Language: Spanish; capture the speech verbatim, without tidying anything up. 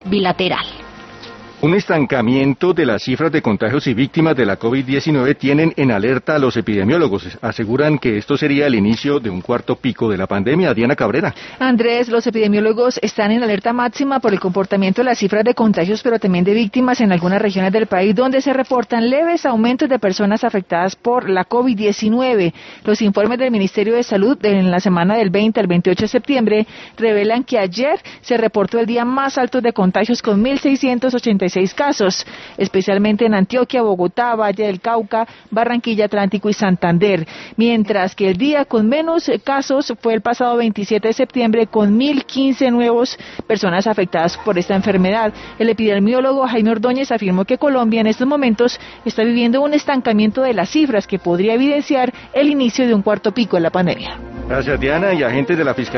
bilateral. Un estancamiento de las cifras de contagios y víctimas de la COVID diecinueve tienen en alerta a los epidemiólogos. Aseguran que esto sería el inicio de un cuarto pico de la pandemia. Diana Cabrera. Andrés, los epidemiólogos están en alerta máxima por el comportamiento de las cifras de contagios, pero también de víctimas en algunas regiones del país, donde se reportan leves aumentos de personas afectadas por la COVID diecinueve. Los informes del Ministerio de Salud en la semana del veinte al veintiocho de septiembre revelan que ayer se reportó el día más alto de contagios con mil seiscientos ochenta y seis casos, especialmente en Antioquia, Bogotá, Valle del Cauca, Barranquilla, Atlántico y Santander, mientras que el día con menos casos fue el pasado veintisiete de septiembre con mil quince nuevos personas afectadas por esta enfermedad. El epidemiólogo Jaime Ordóñez afirmó que Colombia en estos momentos está viviendo un estancamiento de las cifras que podría evidenciar el inicio de un cuarto pico de la pandemia. Gracias, Diana, y agentes de la Fiscalía